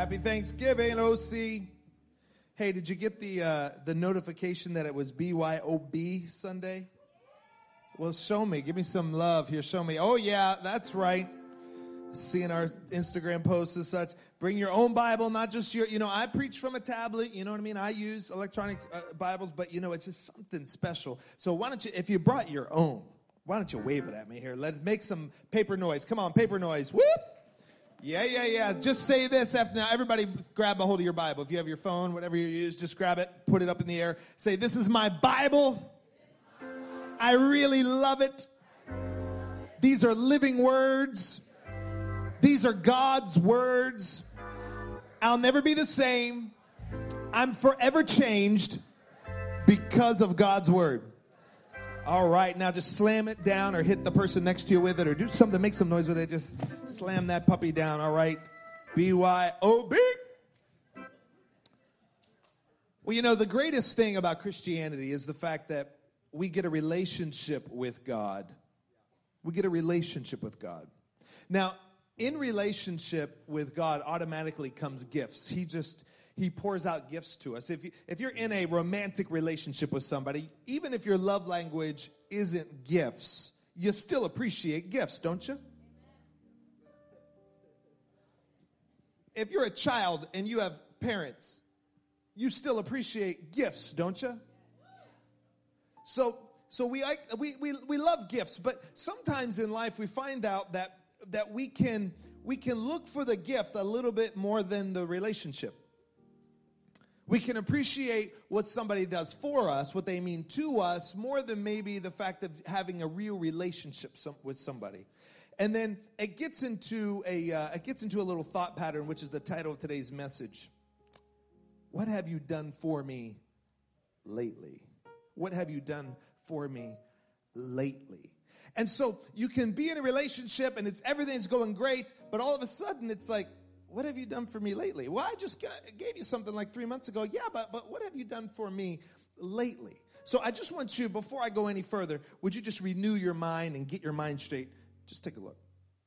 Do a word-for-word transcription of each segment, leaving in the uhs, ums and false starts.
Happy Thanksgiving, O C. Hey, did you get the uh, the notification that it was B Y O B Sunday? Well, show me. Give me some love here. Show me. Oh, yeah, that's right. Seeing our Instagram posts and such. Bring your own Bible, not just your, you know, I preach from a tablet. You know what I mean? I use electronic uh, Bibles, but, you know, it's just something special. So why don't you, if you brought your own, why don't you wave it at me here? Let's make some paper noise. Come on, paper noise. Whoop. Yeah, yeah, yeah. Just say this after now. Everybody grab a hold of your Bible. If you have your phone, whatever you use, just grab it, put it up in the air. Say, this is my Bible. I really love it. These are living words. These are God's words. I'll never be the same. I'm forever changed because of God's word. All right, now just slam it down or hit the person next to you with it or do something, make some noise with it. Just slam that puppy down, all right? B Y O B. Well, you know, the greatest thing about Christianity is the fact that we get a relationship with God. We get a relationship with God. Now, in relationship with God automatically comes gifts. He just... He pours out gifts to us. If, you, if you're in a romantic relationship with somebody, even if your love language isn't gifts, you still appreciate gifts, don't you? If you're a child and you have parents, you still appreciate gifts, don't you? So, so we, we, we, we love gifts, but sometimes in life we find out that, that we can, we can look for the gift a little bit more than the relationship. We can appreciate what somebody does for us, what they mean to us, more than maybe the fact of having a real relationship some, with somebody. And then it gets into a uh, it gets into a little thought pattern, which is the title of today's message. What have you done for me lately? What have you done for me lately? And so you can be in a relationship and it's everything's going great, but all of a sudden it's like, what have you done for me lately? Well, I just got, gave you something like three months ago. Yeah, but but what have you done for me lately? So I just want you, before I go any further, would you just renew your mind and get your mind straight? Just take a look.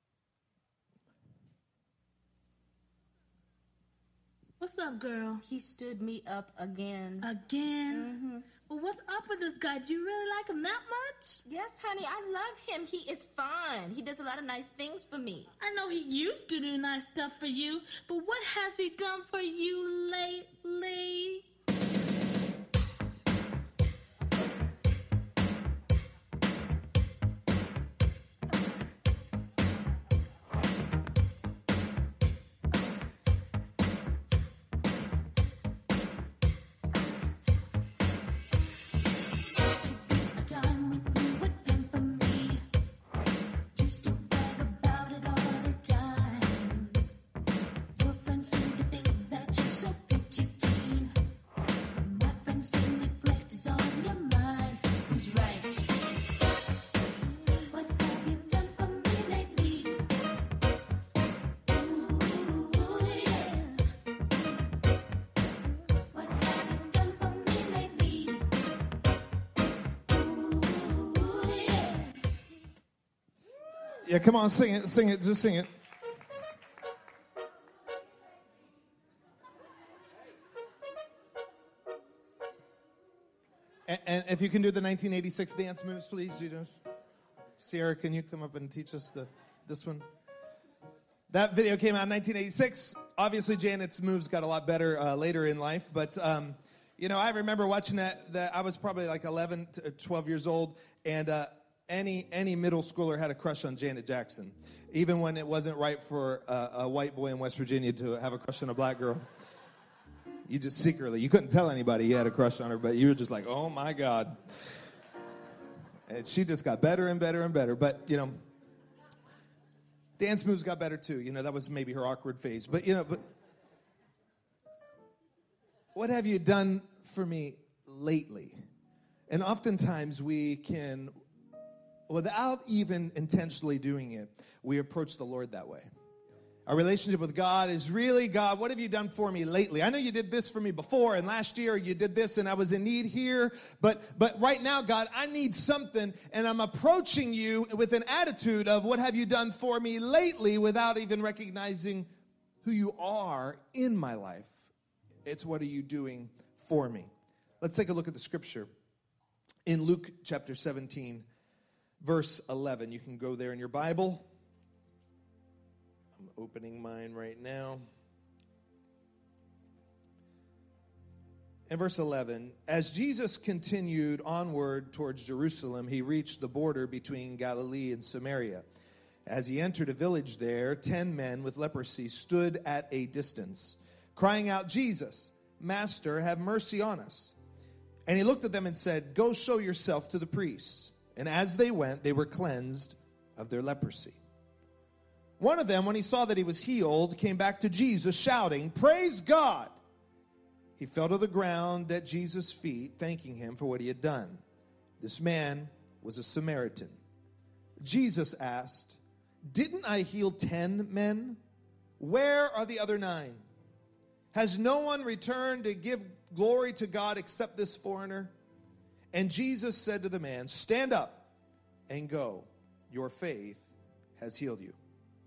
What's up, girl? He stood me up again. Again? Mm-hmm. Well, what's up with this guy? Do you really like him that much? Yes, honey, I love him. He is fine. He does a lot of nice things for me. I know he used to do nice stuff for you, but what has he done for you lately? Yeah, come on, sing it, sing it, just sing it. And, and if you can do the nineteen eighty-six dance moves, please. You know, Sierra, can you come up and teach us the this one? That video came out in nineteen eighty-six. Obviously, Janet's moves got a lot better uh, later in life, but um, you know, I remember watching that. That I was probably like eleven to twelve years old, and uh, Any any middle schooler had a crush on Janet Jackson, even when it wasn't right for a, a white boy in West Virginia to have a crush on a black girl. You just secretly, you couldn't tell anybody you had a crush on her, but you were just like, oh my God. And she just got better and better and better. But, you know, dance moves got better too. You know, that was maybe her awkward phase. But, you know, but what have you done for me lately? And oftentimes we can, without even intentionally doing it, we approach the Lord that way. Our relationship with God is really, God, what have you done for me lately? I know you did this for me before, and last year you did this, and I was in need here. But but right now, God, I need something, and I'm approaching you with an attitude of what have you done for me lately without even recognizing who you are in my life. It's what are you doing for me? Let's take a look at the scripture. In Luke chapter seventeen, verse eleven. You can go there in your Bible. I'm opening mine right now. In verse eleven, as Jesus continued onward towards Jerusalem, he reached the border between Galilee and Samaria. As he entered a village there, ten men with leprosy stood at a distance, crying out, Jesus, Master, have mercy on us. And he looked at them and said, go show yourself to the priests. And as they went, they were cleansed of their leprosy. One of them, when he saw that he was healed, came back to Jesus, shouting, praise God. He fell to the ground at Jesus' feet, thanking him for what he had done. This man was a Samaritan. Jesus asked, didn't I heal ten men? Where are the other nine? Has no one returned to give glory to God except this foreigner? And Jesus said to the man, stand up and go. Your faith has healed you.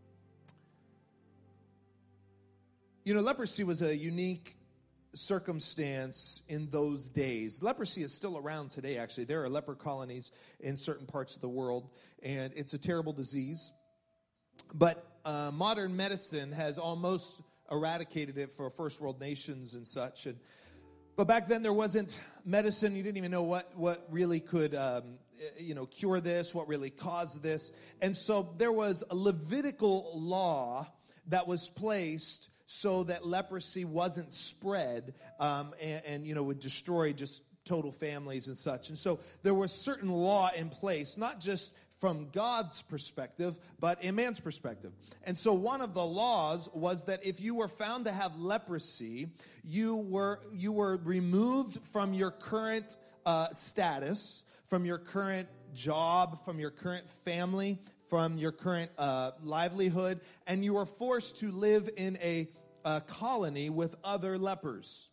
You know, leprosy was a unique circumstance in those days. Leprosy is still around today, actually. There are leper colonies in certain parts of the world, and it's a terrible disease. But uh, modern medicine has almost eradicated it for first world nations and such. And but back then there wasn't medicine. You didn't even know what, what really could, um, you know, cure this, what really caused this. And so there was a Levitical law that was placed so that leprosy wasn't spread um, and, and, you know, would destroy just total families and such. And so there was certain law in place, not just from God's perspective, but in man's perspective. And so one of the laws was that if you were found to have leprosy, you were you were removed from your current uh, status, from your current job, from your current family, from your current uh, livelihood, and you were forced to live in a, a colony with other lepers.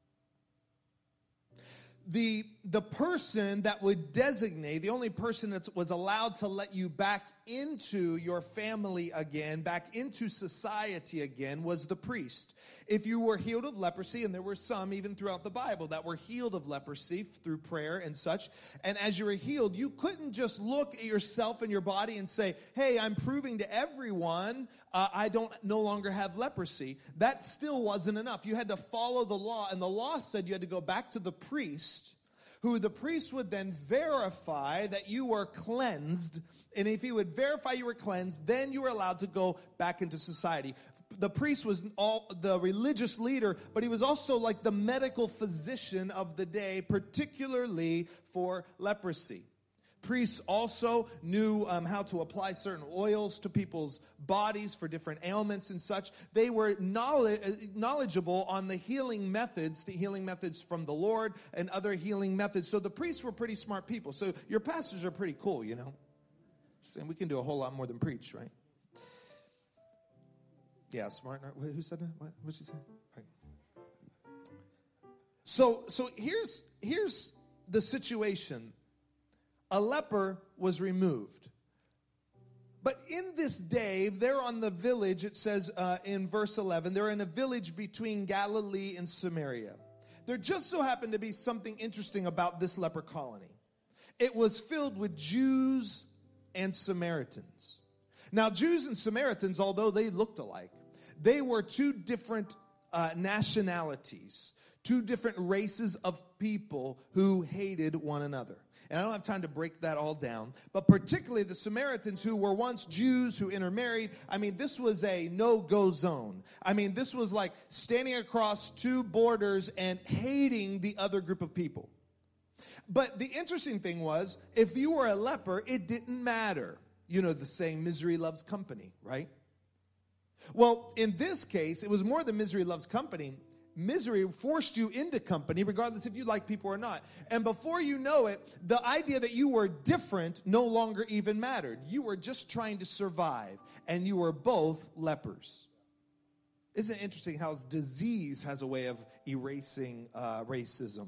The, the person that would designate, the only person that was allowed to let you back into your family again, back into society again, was the priest. If you were healed of leprosy, and there were some even throughout the Bible that were healed of leprosy through prayer and such, and as you were healed, you couldn't just look at yourself and your body and say, hey, I'm proving to everyone uh, I don't no longer have leprosy. That still wasn't enough. You had to follow the law, and the law said you had to go back to the priest, who the priest would then verify that you were cleansed. And if he would verify you were cleansed, then you were allowed to go back into society. The priest was all the religious leader, but he was also like the medical physician of the day, particularly for leprosy. Priests also knew um, how to apply certain oils to people's bodies for different ailments and such. They were knowledge, knowledgeable on the healing methods, the healing methods from the Lord and other healing methods. So the priests were pretty smart people. So your pastors are pretty cool, you know. And we can do a whole lot more than preach, right? Yeah, smart. Who said that? What did she say? Right. So, so here's here's the situation. A leper was removed. But in this day, they're on the village, it says uh, in verse eleven, they're in a village between Galilee and Samaria. There just so happened to be something interesting about this leper colony. It was filled with Jews and Samaritans. Now, Jews and Samaritans, although they looked alike, they were two different uh, nationalities, two different races of people who hated one another. And I don't have time to break that all down. But particularly the Samaritans, who were once Jews who intermarried, I mean, this was a no-go zone. I mean, this was like standing across two borders and hating the other group of people. But the interesting thing was, if you were a leper, it didn't matter. You know the saying, misery loves company, right? Well, in this case, it was more than misery loves company. Misery forced you into company, regardless if you like people or not. And before you know it, the idea that you were different no longer even mattered. You were just trying to survive, and you were both lepers. Isn't it interesting how disease has a way of erasing uh, racism?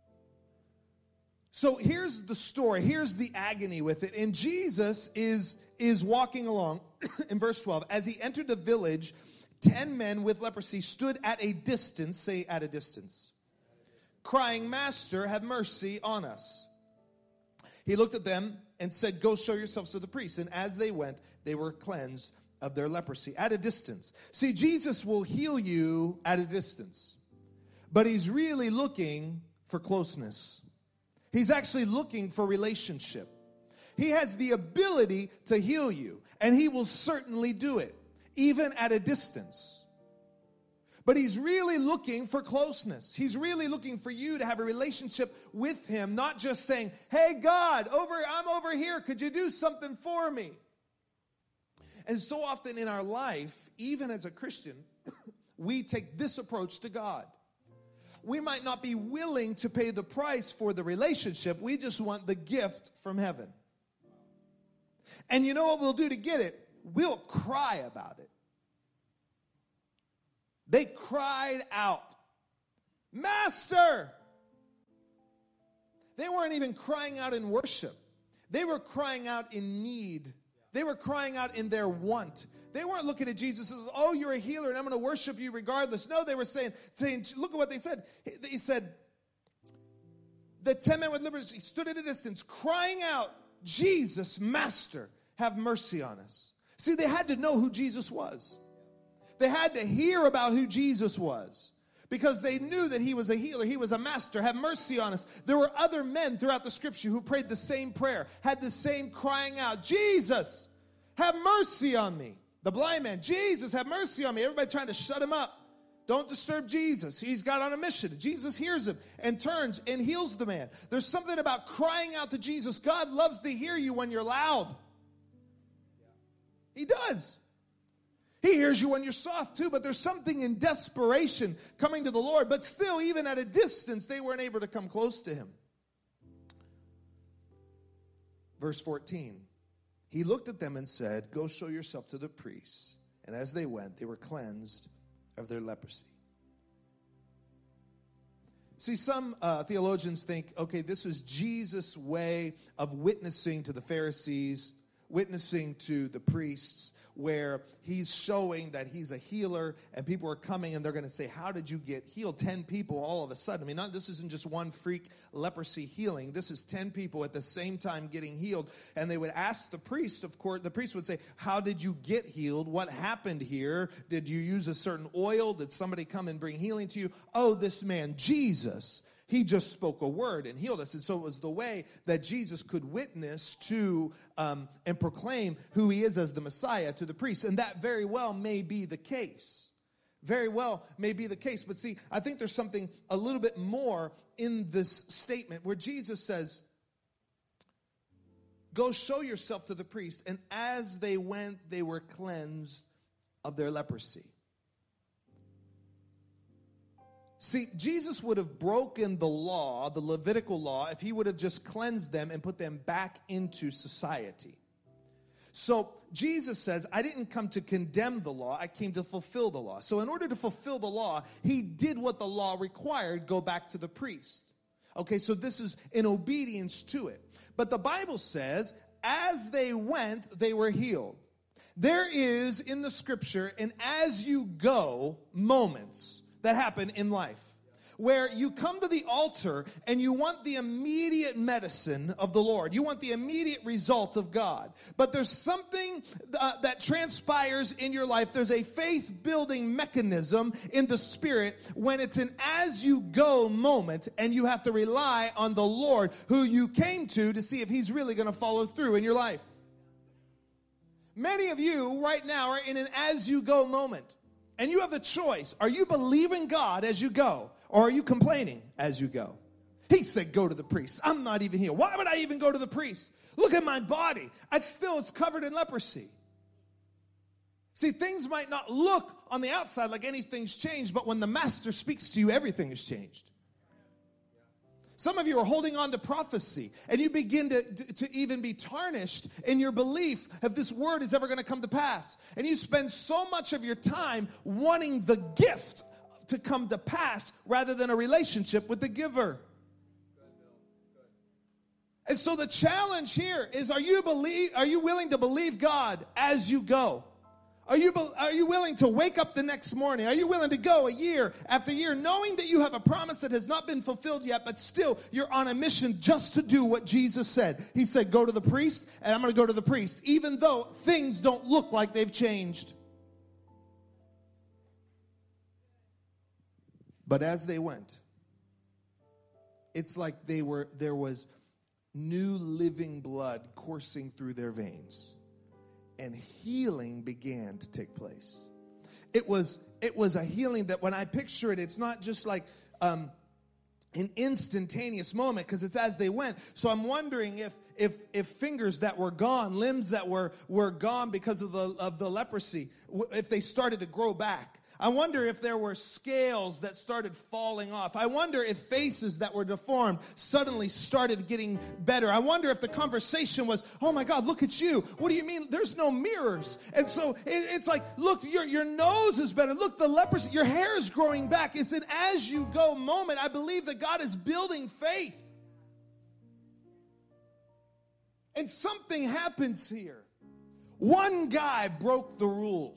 So here's the story. Here's the agony with it. And Jesus is is walking along in verse twelve. As he entered the village, ten men with leprosy stood at a distance, say at a distance, crying, Master, have mercy on us. He looked at them and said, Go show yourselves to the priest. And as they went, they were cleansed of their leprosy at a distance. See, Jesus will heal you at a distance, but he's really looking for closeness. He's actually looking for relationship. He has the ability to heal you, and he will certainly do it, even at a distance. But he's really looking for closeness. He's really looking for you to have a relationship with him, not just saying, hey, God, over, I'm over here. Could you do something for me? And so often in our life, even as a Christian, we take this approach to God. We might not be willing to pay the price for the relationship. We just want the gift from heaven. And you know what we'll do to get it? We'll cry about it. They cried out, Master! They weren't even crying out in worship. They were crying out in need. They were crying out in their want. They weren't looking at Jesus as, oh, you're a healer and I'm going to worship you regardless. No, they were saying, saying, look at what they said. He said, the ten men with leprosy stood at a distance crying out, Jesus, Master, have mercy on us. See, they had to know who Jesus was. They had to hear about who Jesus was because they knew that he was a healer. He was a master. Have mercy on us. There were other men throughout the scripture who prayed the same prayer, had the same crying out, Jesus, have mercy on me. The blind man, Jesus, have mercy on me. Everybody trying to shut him up. Don't disturb Jesus. He's got on a mission. Jesus hears him and turns and heals the man. There's something about crying out to Jesus. God loves to hear you when you're loud. He does. He hears you when you're soft too, but there's something in desperation coming to the Lord. But still, even at a distance, they weren't able to come close to him. Verse fourteen. He looked at them and said, Go show yourself to the priests. And as they went, they were cleansed of their leprosy. See, some uh, theologians think, okay, this is Jesus' way of witnessing to the Pharisees, witnessing to the priests, where he's showing that he's a healer, and people are coming and they're going to say, how did you get healed? Ten people all of a sudden. I mean, not, this isn't just one freak leprosy healing. This is ten people at the same time getting healed. And they would ask the priest, of course, the priest would say, how did you get healed? What happened here? Did you use a certain oil? Did somebody come and bring healing to you? Oh, this man, Jesus, he just spoke a word and healed us. And so it was the way that Jesus could witness to um, and proclaim who he is as the Messiah to the priests. And that very well may be the case. Very well may be the case. But see, I think there's something a little bit more in this statement where Jesus says, Go show yourself to the priest. And as they went, they were cleansed of their leprosy. See, Jesus would have broken the law, the Levitical law, if he would have just cleansed them and put them back into society. So Jesus says, I didn't come to condemn the law, I came to fulfill the law. So in order to fulfill the law, he did what the law required, go back to the priest. Okay, so this is in obedience to it. But the Bible says, as they went, they were healed. There is in the scripture an as you go moments that happen in life, where you come to the altar and you want the immediate medicine of the Lord. You want the immediate result of God. But there's something uh, that transpires in your life. There's a faith-building mechanism in the Spirit when it's an as-you-go moment and you have to rely on the Lord who you came to to see if he's really going to follow through in your life. Many of you right now are in an as-you-go moment. And you have the choice. Are you believing God as you go? Or are you complaining as you go? He said, go to the priest. I'm not even healed. Why would I even go to the priest? Look at my body. I still is covered in leprosy. See, things might not look on the outside like anything's changed, but when the master speaks to you, everything has changed. Some of you are holding on to prophecy, and you begin to, to, to even be tarnished in your belief if this word is ever going to come to pass. And you spend so much of your time wanting the gift to come to pass rather than a relationship with the giver. And so the challenge here is, are you believe, are you willing to believe God as you go? Are you, are you willing to wake up the next morning? Are you willing to go a year after year knowing that you have a promise that has not been fulfilled yet, but still you're on a mission just to do what Jesus said? He said, go to the priest, and I'm going to go to the priest, even though things don't look like they've changed. But as they went, it's like they were there was new living blood coursing through their veins. And healing began to take place. It was it was a healing that when I picture it, it's not just like um, an instantaneous moment, because it's as they went. So I'm wondering if if if fingers that were gone, limbs that were were gone because of the of the leprosy, if they started to grow back. I wonder if there were scales that started falling off. I wonder if faces that were deformed suddenly started getting better. I wonder if the conversation was, oh my God, look at you. What do you mean? There's no mirrors. And so it, it's like, look, your, your nose is better. Look, the leprosy, your hair is growing back. It's an as you go moment. I believe that God is building faith. And something happens here. One guy broke the rule.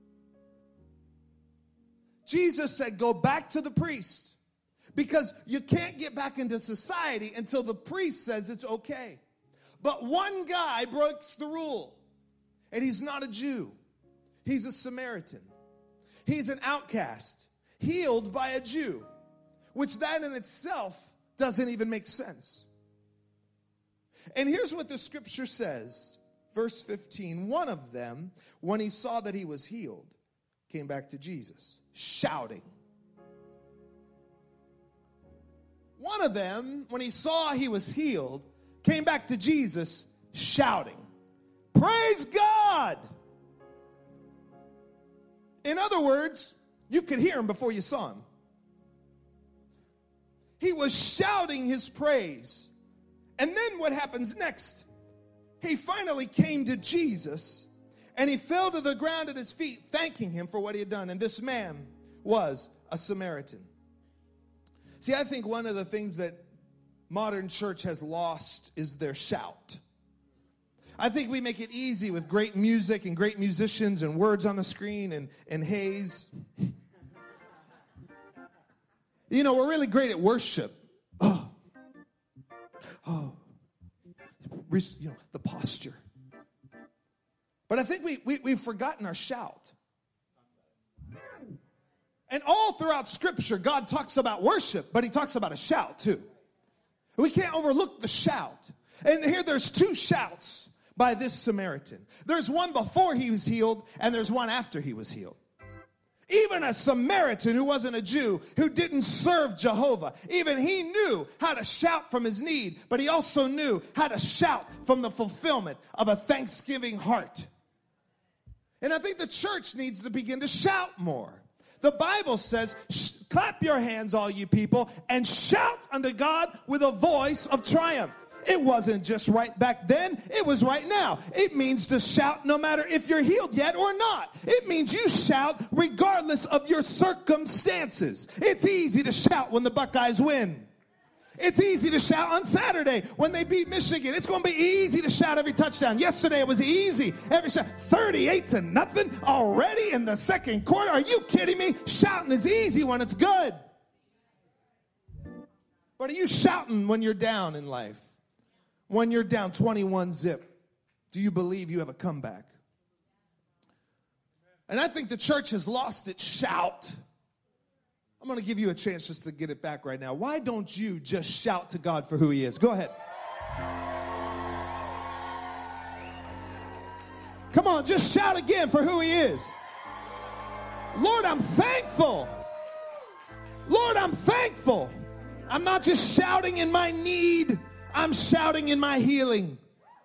Jesus said, go back to the priest, because you can't get back into society until the priest says it's okay. But one guy breaks the rule, and he's not a Jew. He's a Samaritan. He's an outcast, healed by a Jew, which that in itself doesn't even make sense. And here's what the scripture says, verse fifteen. One of them, when he saw that he was healed, came back to Jesus, shouting. One of them, when he saw he was healed, came back to Jesus, shouting, praise God. In other words, you could hear him before you saw him. He was shouting his praise. And then what happens next? He finally came to Jesus, and he fell to the ground at his feet, thanking him for what he had done. And this man was a Samaritan. See, I think one of the things that modern church has lost is their shout. I think we make it easy with great music and great musicians and words on the screen and, and haze. You know, we're really great at worship. Oh, oh, you know, the posture. But I think we, we, we've forgotten our shout. And all throughout Scripture, God talks about worship, but he talks about a shout too. We can't overlook the shout. And here there's two shouts by this Samaritan. There's one before he was healed, and there's one after he was healed. Even a Samaritan who wasn't a Jew, who didn't serve Jehovah, even he knew how to shout from his need, but he also knew how to shout from the fulfillment of a thanksgiving heart. And I think the church needs to begin to shout more. The Bible says, clap your hands, all you people, and shout unto God with a voice of triumph. It wasn't just right back then. It was right now. It means to shout no matter if you're healed yet or not. It means you shout regardless of your circumstances. It's easy to shout when the Buckeyes win. It's easy to shout on Saturday when they beat Michigan. It's going to be easy to shout every touchdown. Yesterday it was easy. Every shot, thirty-eight to nothing already in the second quarter. Are you kidding me? Shouting is easy when it's good. But are you shouting when you're down in life? When you're down twenty-one zip, do you believe you have a comeback? And I think the church has lost its shout. I'm going to give you a chance just to get it back right now. Why don't you just shout to God for who he is? Go ahead. Come on, just shout again for who he is. Lord, I'm thankful. Lord, I'm thankful. I'm not just shouting in my need. I'm shouting in my healing.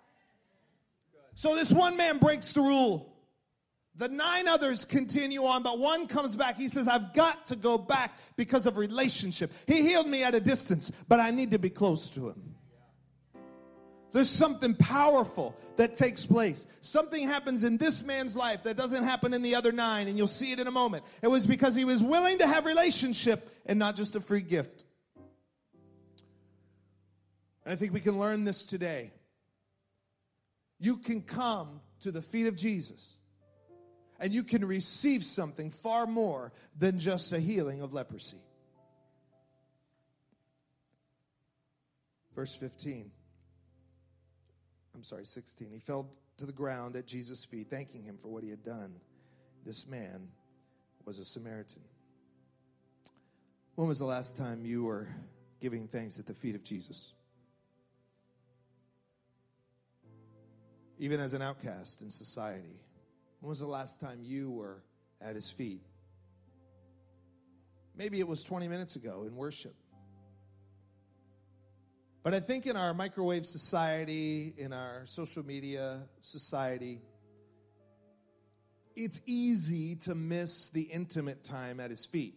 So this one man breaks the rule. The nine others continue on, but one comes back. He says, I've got to go back because of relationship. He healed me at a distance, but I need to be close to him. There's something powerful that takes place. Something happens in this man's life that doesn't happen in the other nine, and you'll see it in a moment. It was because he was willing to have relationship and not just a free gift. And I think we can learn this today. You can come to the feet of Jesus, and you can receive something far more than just a healing of leprosy. Verse fifteen. I'm sorry, sixteen. He fell to the ground at Jesus' feet, thanking him for what he had done. This man was a Samaritan. When was the last time you were giving thanks at the feet of Jesus? Even as an outcast in society. When was the last time you were at his feet? Maybe it was twenty minutes ago in worship. But I think in our microwave society, in our social media society, it's easy to miss the intimate time at his feet.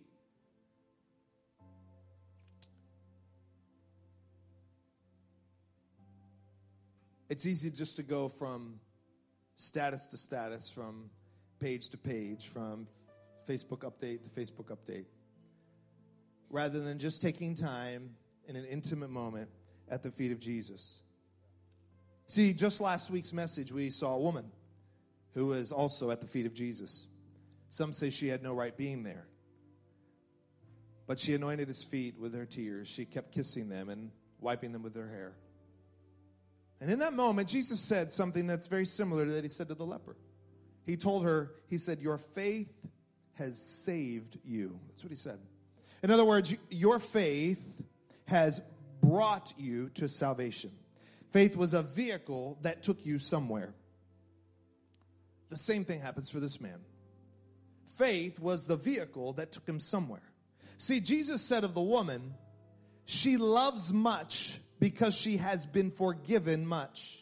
It's easy just to go from status to status, from page to page, from Facebook update to Facebook update, rather than just taking time in an intimate moment at the feet of Jesus. See, just last week's message, we saw a woman who was also at the feet of Jesus. Some say she had no right being there. But she anointed his feet with her tears. She kept kissing them and wiping them with her hair. And in that moment, Jesus said something that's very similar to that he said to the leper. He told her, he said, your faith has saved you. That's what he said. In other words, your faith has brought you to salvation. Faith was a vehicle that took you somewhere. The same thing happens for this man. Faith was the vehicle that took him somewhere. See, Jesus said of the woman, she loves much because she has been forgiven much.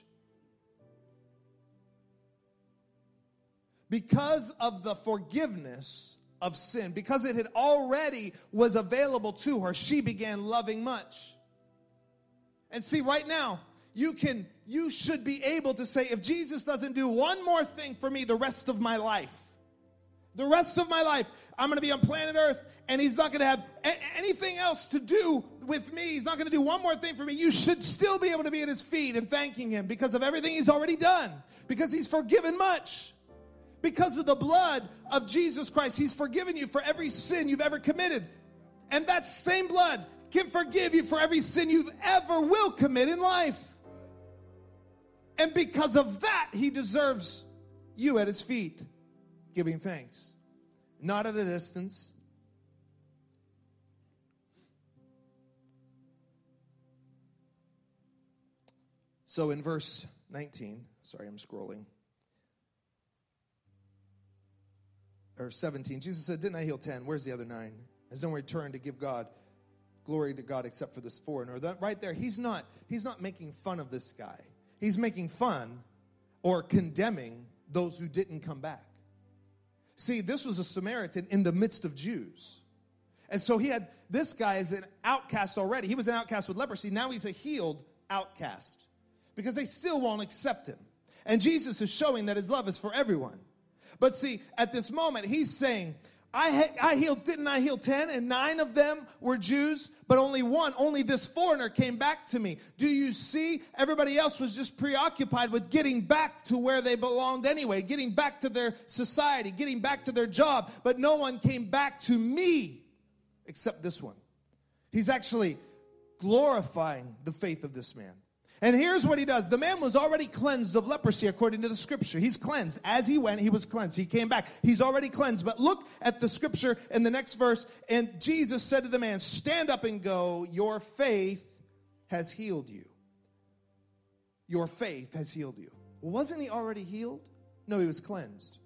Because of the forgiveness of sin, because it had already was available to her, she began loving much. And see, right now, you can, you should be able to say, if Jesus doesn't do one more thing for me the rest of my life, the rest of my life, I'm going to be on planet Earth, and he's not going to have a- anything else to do with me. He's not going to do one more thing for me. You should still be able to be at his feet and thanking him because of everything he's already done, because he's forgiven much. Because of the blood of Jesus Christ, he's forgiven you for every sin you've ever committed. And that same blood can forgive you for every sin you've ever will commit in life. And because of that, he deserves you at his feet, giving thanks. Not at a distance. So in verse nineteen, sorry, I'm scrolling. Or seventeen, Jesus said, didn't I heal ten? Where's the other nine? Has no one returned to give God glory to God except for this foreigner? That right there, he's not, he's not making fun of this guy. He's making fun or condemning those who didn't come back. See, this was a Samaritan in the midst of Jews. And so he had, this guy is an outcast already. He was an outcast with leprosy. Now he's a healed outcast because they still won't accept him. And Jesus is showing that his love is for everyone. But see, at this moment, he's saying, I, I healed, didn't I heal ten? And nine of them were Jews, but only one, only this foreigner came back to me. Do you see? Everybody else was just preoccupied with getting back to where they belonged anyway, getting back to their society, getting back to their job. But no one came back to me except this one. He's actually glorifying the faith of this man. And here's what he does. The man was already cleansed of leprosy according to the scripture. He's cleansed. As he went, he was cleansed. He came back. He's already cleansed. But look at the scripture in the next verse. And Jesus said to the man, stand up and go. Your faith has healed you. Your faith has healed you. Well, wasn't he already healed? No, he was cleansed.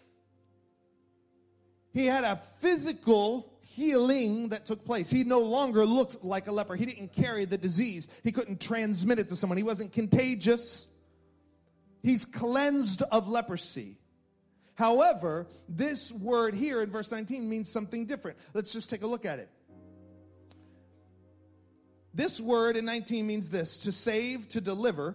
He had a physical healing that took place. He no longer looked like a leper. He didn't carry the disease. He couldn't transmit it to someone. He wasn't contagious. He's cleansed of leprosy. However, this word here in verse nineteen means something different. Let's just take a look at it. This word in nineteen means this: to save, to deliver.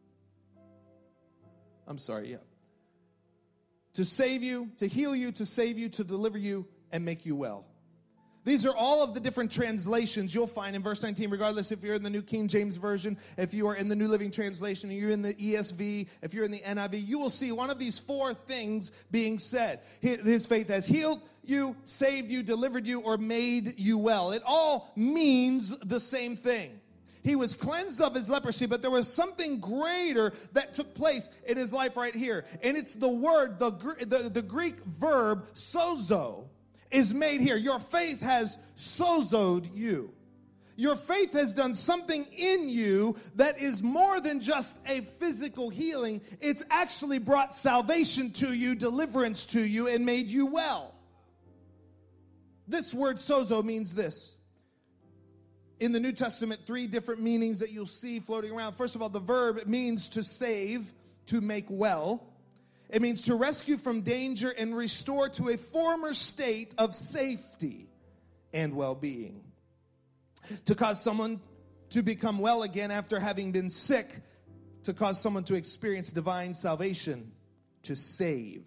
I'm sorry, yeah. To save you, to heal you, to save you, to deliver you, and make you well. These are all of the different translations you'll find in verse nineteen, regardless if you're in the New King James Version, if you are in the New Living Translation, if you're in the E S V, if you're in the N I V, you will see one of these four things being said. His faith has healed you, saved you, delivered you, or made you well. It all means the same thing. He was cleansed of his leprosy, but there was something greater that took place in his life right here. And it's the word, the, the, the Greek verb, sozo, is made here. Your faith has sozoed you. Your faith has done something in you that is more than just a physical healing. It's actually brought salvation to you, deliverance to you, and made you well. This word sozo means this. In the New Testament, three different meanings that you'll see floating around. First of all, the verb, it means to save, to make well. It means to rescue from danger and restore to a former state of safety and well-being. To cause someone to become well again after having been sick. To cause someone to experience divine salvation. To save.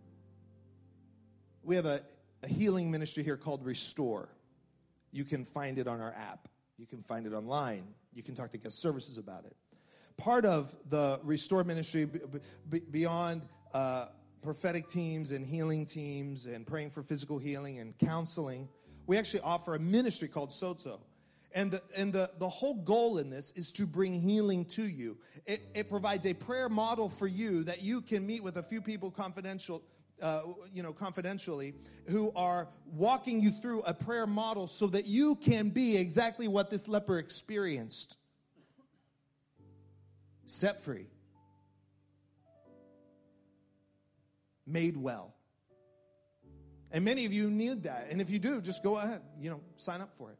We have a, a healing ministry here called Restore. You can find it on our app. You can find it online. You can talk to guest services about it. Part of the Restore ministry, b- b- beyond uh, prophetic teams and healing teams and praying for physical healing and counseling, we actually offer a ministry called Sozo. And the, and the, the whole goal in this is to bring healing to you. It, it provides a prayer model for you that you can meet with a few people confidential, uh, you know, confidentially who are walking you through a prayer model so that you can be exactly what this leper experienced. Set free. Made well. And many of you need that. And if you do, just go ahead, you know, sign up for it.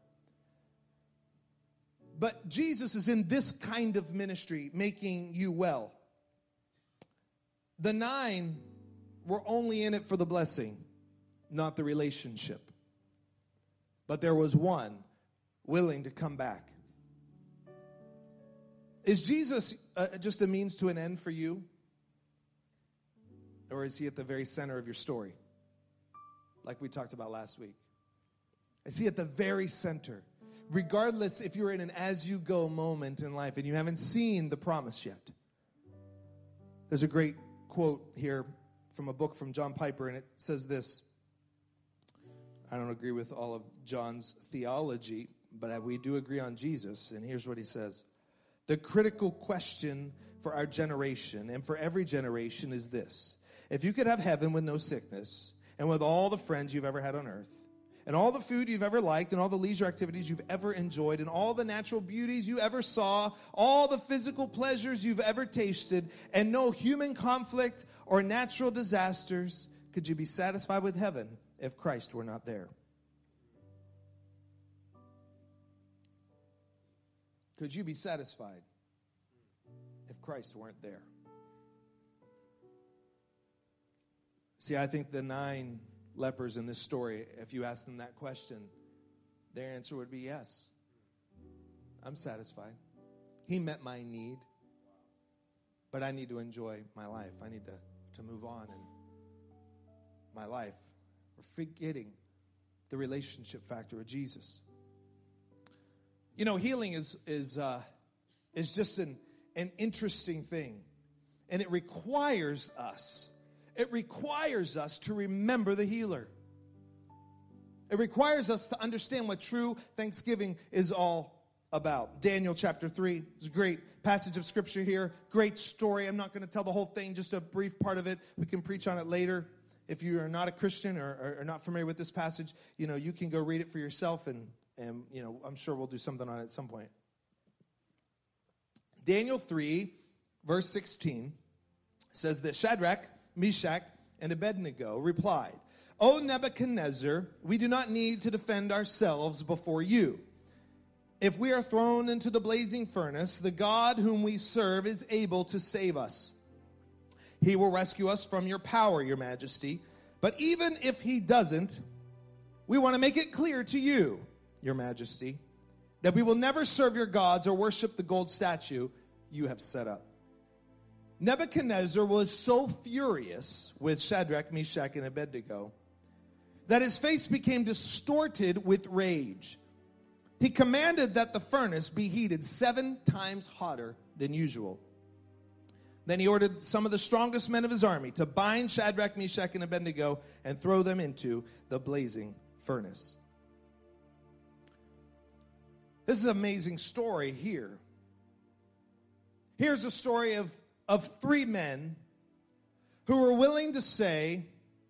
But Jesus is in this kind of ministry, making you well. The nine were only in it for the blessing, not the relationship. But there was one willing to come back. Is Jesus uh, just a means to an end for you? Or is he at the very center of your story? Like we talked about last week. Is he at the very center? Regardless if you're in an as-you-go moment in life and you haven't seen the promise yet. There's a great quote here from a book from John Piper, and it says this. I don't agree with all of John's theology, but we do agree on Jesus, and here's what he says. The critical question for our generation and for every generation is this. If you could have heaven with no sickness and with all the friends you've ever had on earth, and all the food you've ever liked, and all the leisure activities you've ever enjoyed, and all the natural beauties you ever saw, all the physical pleasures you've ever tasted, and no human conflict or natural disasters, could you be satisfied with heaven if Christ were not there? Could you be satisfied if Christ weren't there? See, I think the nine lepers in this story, if you ask them that question, their answer would be yes. I'm satisfied. He met my need, but I need to enjoy my life. I need to, to move on in my life. We're forgetting the relationship factor of Jesus. You know, healing is is uh, is just an, an interesting thing, and it requires us It requires us to remember the healer. It requires us to understand what true thanksgiving is all about. Daniel chapter three is a great passage of scripture here. Great story. I'm not going to tell the whole thing, just a brief part of it. We can preach on it later. If you are not a Christian or, or, or not familiar with this passage, you know, you can go read it for yourself, and, and, you know, I'm sure we'll do something on it at some point. Daniel three, verse sixteen says that Shadrach, Meshach, and Abednego replied, O Nebuchadnezzar, we do not need to defend ourselves before you. If we are thrown into the blazing furnace, the God whom we serve is able to save us. He will rescue us from your power, your majesty. But even if he doesn't, we want to make it clear to you, your majesty, that we will never serve your gods or worship the gold statue you have set up. Nebuchadnezzar was so furious with Shadrach, Meshach, and Abednego that his face became distorted with rage. He commanded that the furnace be heated seven times hotter than usual. Then he ordered some of the strongest men of his army to bind Shadrach, Meshach, and Abednego and throw them into the blazing furnace. This is an amazing story here. Here's a story of, of three men who were willing to say,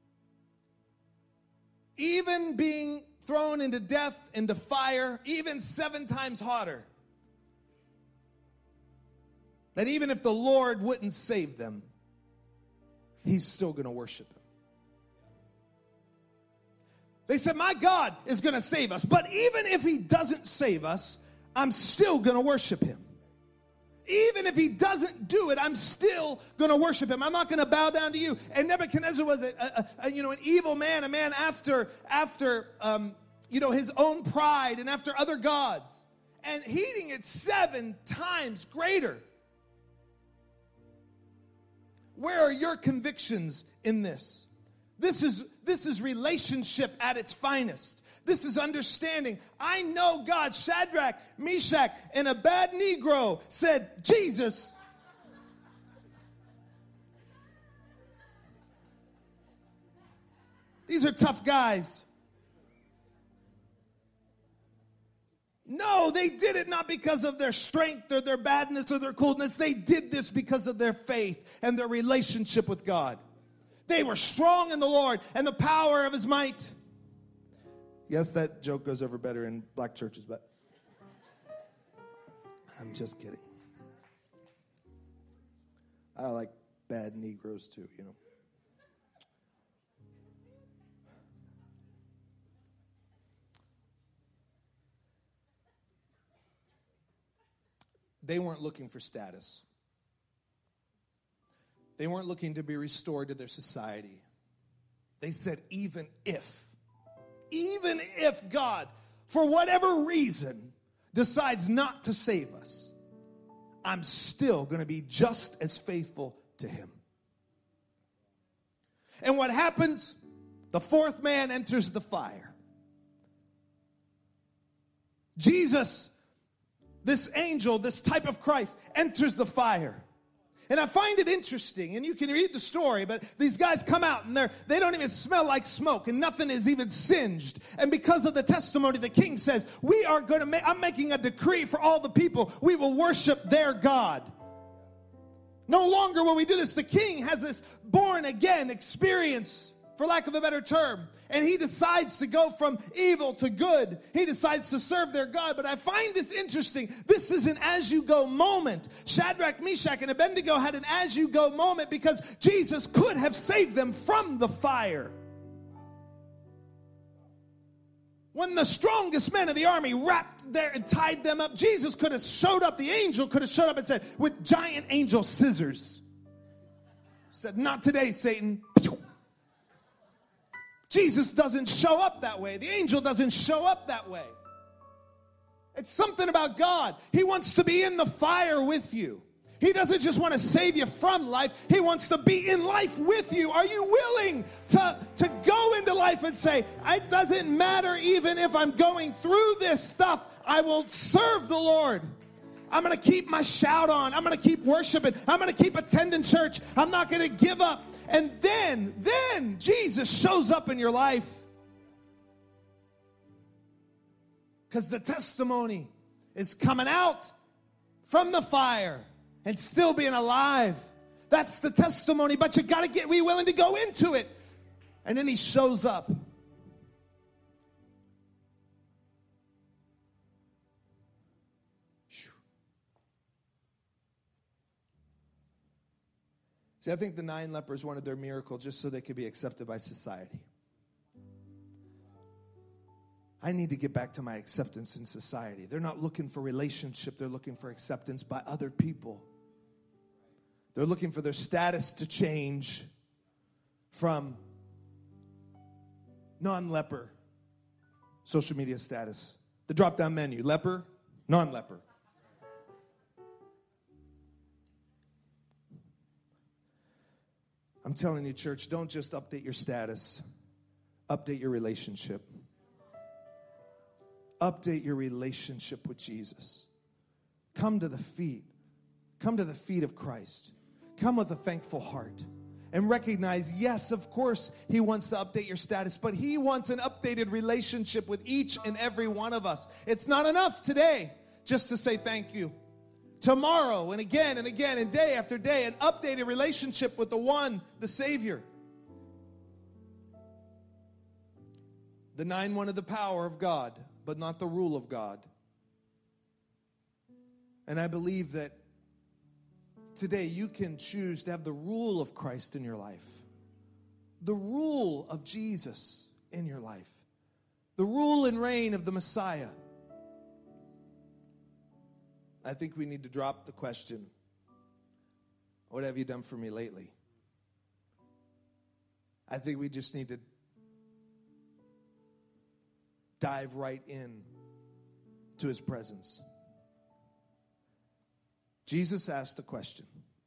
even being thrown into death, into fire, even seven times hotter, that even if the Lord wouldn't save them, he's still going to worship him. They said, my God is going to save us, but even if he doesn't save us, I'm still going to worship him. Even if he doesn't do it, I'm still going to worship him. I'm not going to bow down to you. And Nebuchadnezzar was a, a, a you know an evil man, a man after after um, you know his own pride and after other gods, and heating it seven times greater. Where are your convictions in this? This is this is relationship at its finest. This is understanding. I know God. Shadrach, Meshach, and Abednego said, Jesus. These are tough guys. No, they did it not because of their strength or their badness or their coolness. They did this because of their faith and their relationship with God. They were strong in the Lord and the power of his might. Yes, that joke goes over better in black churches, but I'm just kidding. I like bad Negroes too, you know. They weren't looking for status. They weren't looking to be restored to their society. They said, even if, even if God, for whatever reason, decides not to save us, I'm still going to be just as faithful to him. And what happens? The fourth man enters the fire. Jesus, this angel, this type of Christ, enters the fire. And I find it interesting, and you can read the story, but these guys come out and they're, they don't even smell like smoke, and nothing is even singed. And because of the testimony, the king says, we are going to make, I'm making a decree for all the people. We will worship their God. No longer will we do this. The king has this born again experience, for lack of a better term. And he decides to go from evil to good. He decides to serve their God. But I find this interesting. This is an as-you-go moment. Shadrach, Meshach, and Abednego had an as-you-go moment because Jesus could have saved them from the fire. When the strongest men of the army wrapped there and tied them up, Jesus could have showed up. The angel could have showed up and said, with giant angel scissors, said, not today, Satan. Jesus doesn't show up that way. The angel doesn't show up that way. It's something about God. He wants to be in the fire with you. He doesn't just want to save you from life. He wants to be in life with you. Are you willing to, to go into life and say, it doesn't matter even if I'm going through this stuff, I will serve the Lord. I'm going to keep my shout on. I'm going to keep worshiping. I'm going to keep attending church. I'm not going to give up. And then, then Jesus shows up in your life. Because the testimony is coming out from the fire and still being alive. That's the testimony, but you got to get, be willing to go into it. And then he shows up. See, I think the nine lepers wanted their miracle just so they could be accepted by society. I need to get back to my acceptance in society. They're not looking for relationship. They're looking for acceptance by other people. They're looking for their status to change from non-leper, social media status. The drop-down menu, leper, non-leper. I'm telling you, church, don't just update your status. Update your relationship. Update your relationship with Jesus. Come to the feet. Come to the feet of Christ. Come with a thankful heart. And recognize, yes, of course, He wants to update your status, but He wants an updated relationship with each and every one of us. It's not enough today just to say thank you. Tomorrow and again and again and day after day, an updated relationship with the one, the Savior. The nine one of the power of God, but not the rule of God. And I believe that today you can choose to have the rule of Christ in your life. The rule of Jesus in your life. The rule and reign of the Messiah. I think we need to drop the question, what have you done for me lately? I think we just need to dive right in to His presence. Jesus asked the question.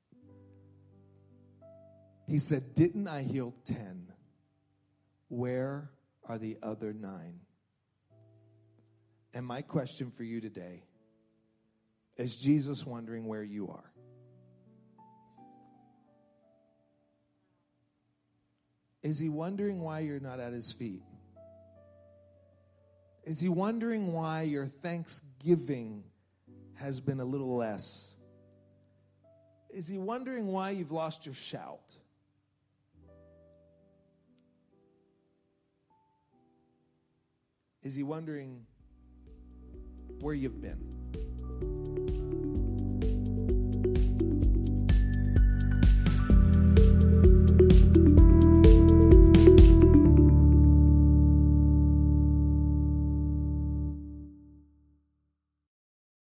He said, didn't I heal ten? Where are the other nine? And my question for you today, is Jesus wondering where you are? Is He wondering why you're not at His feet? Is He wondering why your thanksgiving has been a little less? Is He wondering why you've lost your shout? Is He wondering where you've been?